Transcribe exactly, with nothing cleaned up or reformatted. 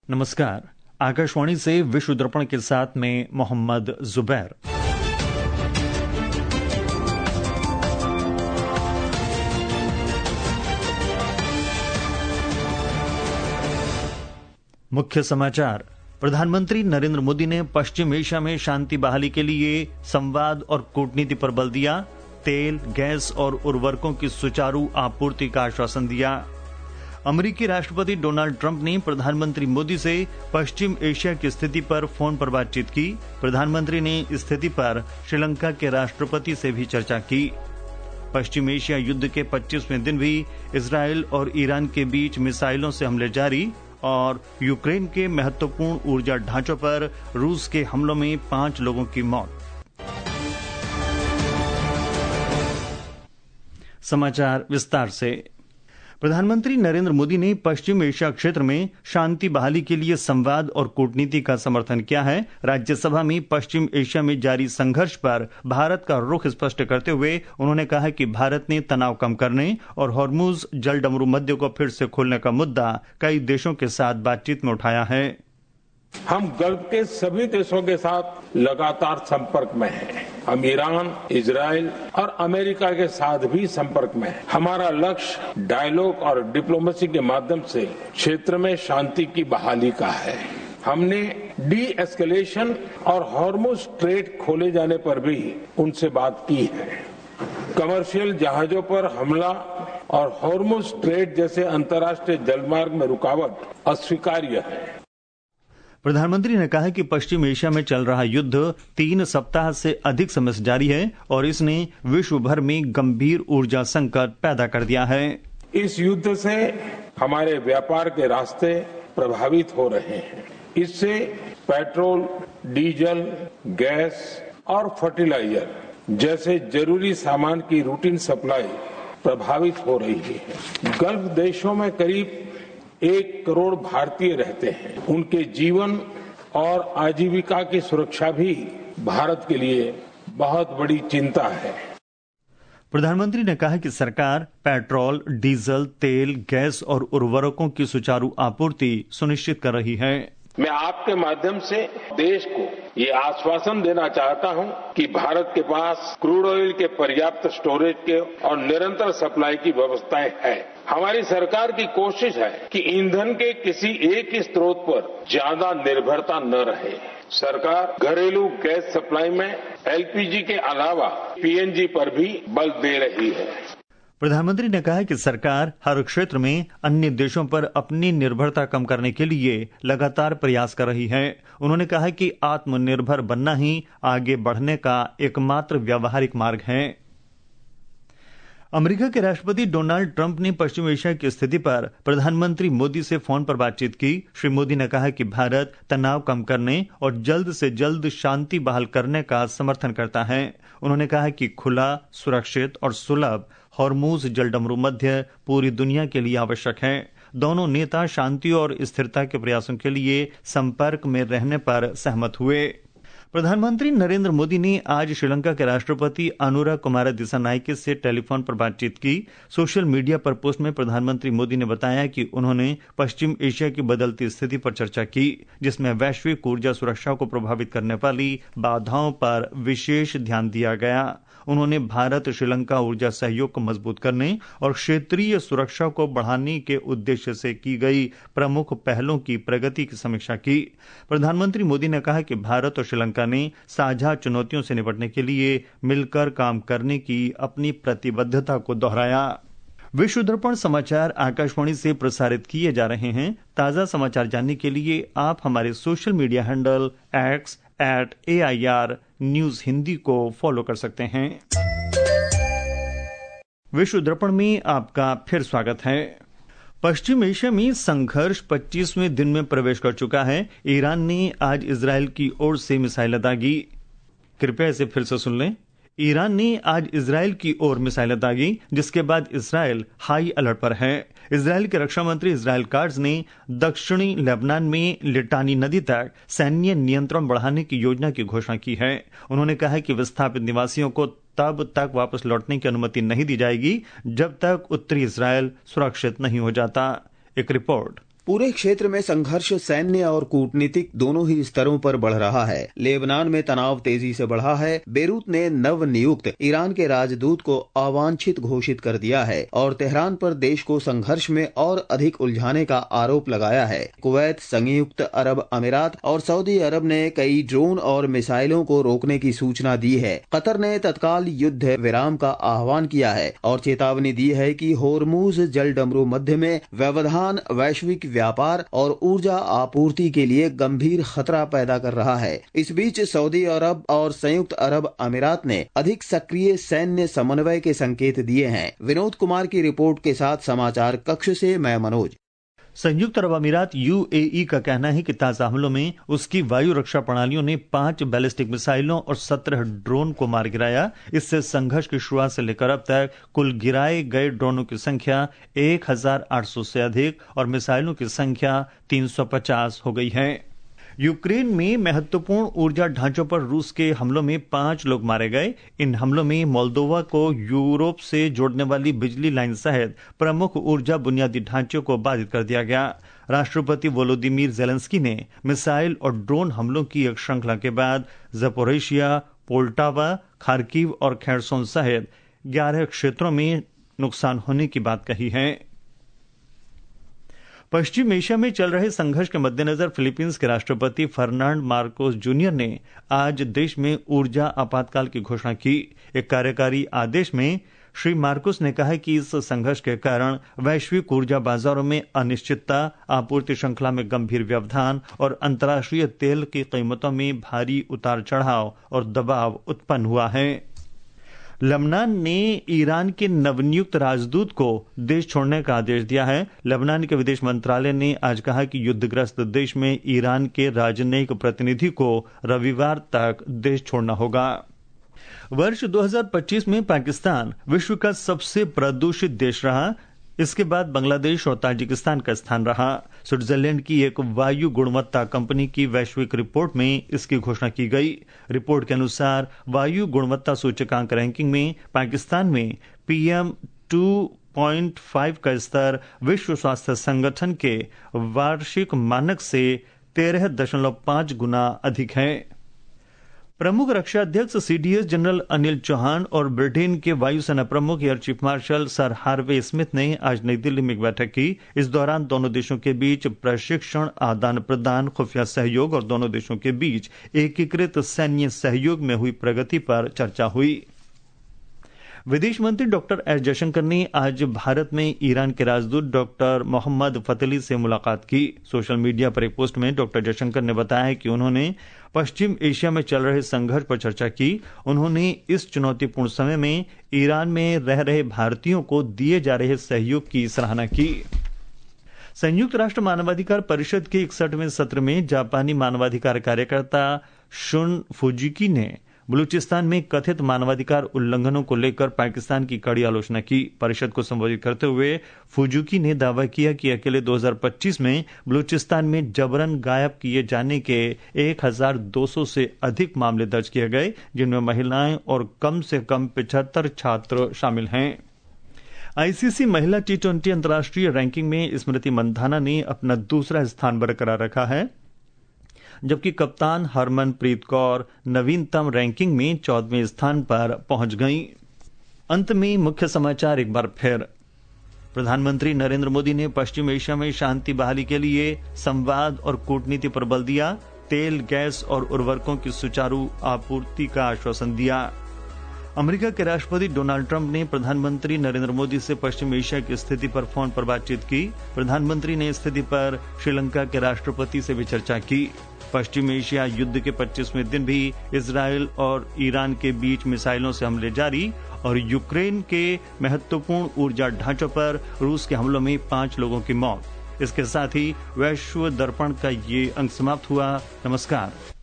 नमस्कार। आकाशवाणी से विश्व दर्पण के साथ में मोहम्मद जुबैर। मुख्य समाचार। प्रधानमंत्री नरेंद्र मोदी ने पश्चिम एशिया में शांति बहाली के लिए संवाद और कूटनीति पर बल दिया। तेल, गैस और उर्वरकों की सुचारू आपूर्ति का आश्वासन दिया। अमेरिकी राष्ट्रपति डोनाल्ड ट्रंप ने प्रधानमंत्री मोदी से पश्चिम एशिया की स्थिति पर फोन पर बातचीत की। प्रधानमंत्री ने स्थिति पर श्रीलंका के राष्ट्रपति से भी चर्चा की। पश्चिम एशिया युद्ध के पच्चीसवें दिन भी इजरायल और ईरान के बीच मिसाइलों से हमले जारी और यूक्रेन के महत्वपूर्ण ऊर्जा ढांचों पर रूस के हमलों में पांच लोगों की मौत। समाचार विस्तार से। प्रधानमंत्री नरेंद्र मोदी ने पश्चिम एशिया क्षेत्र में शांति बहाली के लिए संवाद और कूटनीति का समर्थन किया है। राज्यसभा में पश्चिम एशिया में जारी संघर्ष पर भारत का रुख स्पष्ट करते हुए उन्होंने कहा कि भारत ने तनाव कम करने और हॉर्मुज जलडमरू मध्य को फिर से खोलने का मुद्दा कई देशों के साथ बातचीत में उठाया है। हम गल्फ के सभी देशों के साथ लगातार संपर्क में हैं। हम ईरान, इजराइल और अमेरिका के साथ भी संपर्क में हैं। हमारा लक्ष्य डायलॉग और डिप्लोमेसी के माध्यम से क्षेत्र में शांति की बहाली का है। हमने डी एस्केलेशन और हॉर्मुज स्ट्रेट खोले जाने पर भी उनसे बात की है। कमर्शियल जहाजों पर हमला और हॉर्मुज स्ट्रेट जैसे अंतर्राष्ट्रीय जलमार्ग में रुकावट अस्वीकार्य है। प्रधानमंत्री ने कहा कि पश्चिम एशिया में चल रहा युद्ध तीन सप्ताह से अधिक समय से जारी है और इसने विश्व भर में गंभीर ऊर्जा संकट पैदा कर दिया है। इस युद्ध से हमारे व्यापार के रास्ते प्रभावित हो रहे हैं। इससे पेट्रोल, डीजल, गैस और फर्टिलाइजर जैसे जरूरी सामान की रूटीन सप्लाई प्रभावित हो रही है। गल्फ देशों में करीब एक करोड़ भारतीय रहते हैं। उनके जीवन और आजीविका की सुरक्षा भी भारत के लिए बहुत बड़ी चिंता है। प्रधानमंत्री ने कहा कि सरकार पेट्रोल, डीजल, तेल, गैस और उर्वरकों की सुचारू आपूर्ति सुनिश्चित कर रही है। मैं आपके माध्यम से देश को ये आश्वासन देना चाहता हूं कि भारत के पास क्रूड ऑयल के पर्याप्त स्टोरेज के और निरंतर सप्लाई की व्यवस्थाएं है। हमारी सरकार की कोशिश है कि ईंधन के किसी एक ही स्रोत पर ज्यादा निर्भरता न रहे। सरकार घरेलू गैस सप्लाई में एलपीजी के अलावा पीएनजी पर भी बल दे रही है। प्रधानमंत्री ने कहा कि सरकार हर क्षेत्र में अन्य देशों पर अपनी निर्भरता कम करने के लिए लगातार प्रयास कर रही है। उन्होंने कहा कि आत्मनिर्भर बनना ही आगे बढ़ने का एकमात्र व्यावहारिक मार्ग है। अमेरिका के राष्ट्रपति डोनाल्ड ट्रंप ने पश्चिम एशिया की स्थिति पर प्रधानमंत्री मोदी से फोन पर बातचीत की। श्री मोदी ने कहा कि भारत तनाव कम करने और जल्द से जल्द शांति बहाल करने का समर्थन करता है। उन्होंने कहा कि खुला, सुरक्षित और सुलभ हॉर्मुज जलडमरू मध्य पूरी दुनिया के लिए आवश्यक है। दोनों नेता शांति और स्थिरता के प्रयासों के लिए संपर्क में रहने पर सहमत हुए। प्रधानमंत्री नरेंद्र मोदी ने आज श्रीलंका के राष्ट्रपति अनुरा कुमारा दिसानायके से टेलीफोन पर बातचीत की। सोशल मीडिया पर पोस्ट में प्रधानमंत्री मोदी ने बताया कि उन्होंने पश्चिम एशिया की बदलती स्थिति पर चर्चा की, जिसमें वैश्विक ऊर्जा सुरक्षा को प्रभावित करने वाली बाधाओं पर विशेष ध्यान दिया गया। उन्होंने भारत श्रीलंका ऊर्जा सहयोग को मजबूत करने और क्षेत्रीय सुरक्षा को बढ़ाने के उद्देश्य से की गई प्रमुख पहलों की प्रगति की समीक्षा की। प्रधानमंत्री मोदी ने कहा कि भारत और श्रीलंका ने साझा चुनौतियों से निपटने के लिए मिलकर काम करने की अपनी प्रतिबद्धता को दोहराया। विश्व दर्पण समाचार आकाशवाणी से प्रसारित किए जा रहे हैं। ताजा समाचार जानने के लिए आप हमारे social media handle X at A I R news Hindi को फॉलो कर सकते हैं। विश्व दर्पण में आपका फिर स्वागत है। पश्चिम एशिया में संघर्ष पच्चीसवें दिन में प्रवेश कर चुका है। ईरान ने आज इजरायल की ओर से मिसाइलें दागी। कृपया इसे फिर से सुन लें। ईरान ने आज इजरायल की ओर मिसाइलें दागी, जिसके बाद इजरायल हाई अलर्ट पर है। इजरायल के रक्षा मंत्री इजराइल काट्ज ने दक्षिणी लेबनान में लिटानी नदी तक सैन्य नियंत्रण बढ़ाने की योजना की घोषणा की है। उन्होंने कहा कि विस्थापित निवासियों को तब तक वापस लौटने की अनुमति नहीं दी जाएगी जब तक उत्तरी इजरायल सुरक्षित नहीं हो जाता। एक रिपोर्ट। पूरे क्षेत्र में संघर्ष सैन्य और कूटनीतिक दोनों ही स्तरों पर बढ़ रहा है। लेबनान में तनाव तेजी से बढ़ा है। बेरूत ने नव नियुक्त ईरान के राजदूत को अवांछित घोषित कर दिया है और तेहरान पर देश को संघर्ष में और अधिक उलझाने का आरोप लगाया है। कुवैत, संयुक्त अरब अमीरात और सऊदी अरब ने कई ड्रोन और मिसाइलों को रोकने की सूचना दी है। कतर ने तत्काल युद्ध विराम का आह्वान किया है और चेतावनी दी है कि होर्मुज जल डमरू मध्य में व्यवधान वैश्विक व्यापार और ऊर्जा आपूर्ति के लिए गंभीर खतरा पैदा कर रहा है। इस बीच सऊदी अरब और संयुक्त अरब अमीरात ने अधिक सक्रिय सैन्य समन्वय के संकेत दिए हैं। विनोद कुमार की रिपोर्ट के साथ समाचार कक्ष से मैं मनोज। संयुक्त अरब अमीरात यूएई का कहना है कि ताजा हमलों में उसकी वायु रक्षा प्रणालियों ने पांच बैलिस्टिक मिसाइलों और सत्रह ड्रोन को मार गिराया। इससे संघर्ष की शुरुआत से लेकर अब तक कुल गिराए गए ड्रोनों की संख्या एक हजार आठ सौ से अधिक और मिसाइलों की संख्या तीन सौ पचास हो गई है। यूक्रेन में महत्वपूर्ण ऊर्जा ढांचों पर रूस के हमलों में पांच लोग मारे गए। इन हमलों में मोल्दोवा को यूरोप से जोड़ने वाली बिजली लाइन सहित प्रमुख ऊर्जा बुनियादी ढांचों को बाधित कर दिया गया। राष्ट्रपति वोलोदिमीर जेलेंस्की ने मिसाइल और ड्रोन हमलों की एक श्रृंखला के बाद ज़पोरिशिया, पोल्टावा, खार्किव और खेरसोन सहित ग्यारह क्षेत्रों में नुकसान होने की बात कही है। पश्चिम एशिया में चल रहे संघर्ष के मद्देनजर फिलीपींस के राष्ट्रपति फर्नांड मार्कोस जूनियर ने आज देश में ऊर्जा आपातकाल की घोषणा की। एक कार्यकारी आदेश में श्री मार्कोस ने कहा कि इस संघर्ष के कारण वैश्विक ऊर्जा बाजारों में अनिश्चितता, आपूर्ति श्रृंखला में गंभीर व्यवधान और अंतर्राष्ट्रीय तेल की कीमतों में भारी उतार चढ़ाव और दबाव उत्पन्न हुआ है। लेबनान ने ईरान के नवनियुक्त राजदूत को देश छोड़ने का आदेश दिया है। लेबनान के विदेश मंत्रालय ने आज कहा कि युद्धग्रस्त देश में ईरान के राजनयिक प्रतिनिधि को रविवार तक देश छोड़ना होगा। वर्ष दो हज़ार पच्चीस में पाकिस्तान विश्व का सबसे प्रदूषित देश रहा। इसके बाद बांग्लादेश और ताजिकिस्तान का स्थान रहा। स्विट्जरलैंड की एक वायु गुणवत्ता कंपनी की वैश्विक रिपोर्ट में इसकी घोषणा की गई। रिपोर्ट के अनुसार वायु गुणवत्ता सूचकांक रैंकिंग में पाकिस्तान में पीएम टू पॉइंट फाइव का स्तर विश्व स्वास्थ्य संगठन के वार्षिक मानक से तेरह दशमलव पांच गुना अधिक है। प्रमुख रक्षा अध्यक्ष सीडीएस जनरल अनिल चौहान और ब्रिटेन के वायुसेना प्रमुख air chief marshal sir Harvey Smith ने आज नई दिल्ली में एक बैठक की। इस दौरान दोनों देशों के बीच प्रशिक्षण, आदान प्रदान, खुफिया सहयोग और दोनों देशों के बीच एकीकृत सैन्य सहयोग में हुई प्रगति पर चर्चा हुई। विदेश मंत्री डॉक्टर एस जयशंकर ने आज भारत में ईरान के राजदूत डॉक्टर मोहम्मद फतली से मुलाकात की। सोशल मीडिया पर एक पोस्ट में डॉक्टर जयशंकर ने बताया कि उन्होंने पश्चिम एशिया में चल रहे संघर्ष पर चर्चा की। उन्होंने इस चुनौतीपूर्ण समय में ईरान में रह रहे भारतीयों को दिए जा रहे सहयोग की सराहना की। संयुक्त राष्ट्र मानवाधिकार परिषद के इकसठवें सत्र में जापानी मानवाधिकार कार्यकर्ता शुन फुजिकी ने बलूचिस्तान में कथित मानवाधिकार उल्लंघनों को लेकर पाकिस्तान की कड़ी आलोचना की। परिषद को संबोधित करते हुए फुजुकी ने दावा किया कि अकेले दो हज़ार पच्चीस में बलूचिस्तान में जबरन गायब किए जाने के एक हज़ार दो सौ से अधिक मामले दर्ज किए गए, जिनमें महिलाएं और कम से कम पचहत्तर छात्र शामिल हैं। आईसीसी महिला टी ट्वेंटी अंतर्राष्ट्रीय रैंकिंग में स्मृति मंधाना ने अपना दूसरा स्थान बरकरार रखा है, जबकि कप्तान हरमनप्रीत कौर नवीनतम रैंकिंग में चौदहवें स्थान पर पहुंच गईं। अंत में मुख्य समाचार एक बार फिर। प्रधानमंत्री नरेंद्र मोदी ने पश्चिम एशिया में शांति बहाली के लिए संवाद और कूटनीति पर बल दिया। तेल, गैस और उर्वरकों की सुचारू आपूर्ति का आश्वासन दिया। अमेरिका के राष्ट्रपति डोनाल्ड ट्रंप ने प्रधानमंत्री नरेंद्र मोदी से पश्चिम एशिया की स्थिति पर फोन पर बातचीत की। प्रधानमंत्री ने स्थिति पर श्रीलंका के राष्ट्रपति से भी चर्चा की। पश्चिम एशिया युद्ध के पच्चीसवें दिन भी इजरायल और ईरान के बीच मिसाइलों से हमले जारी और यूक्रेन के महत्वपूर्ण ऊर्जा ढांचों पर रूस के हमलों में पांच लोगों की मौत। इसके साथ ही वैश्व दर्पण का ये अंक समाप्त हुआ। नमस्कार।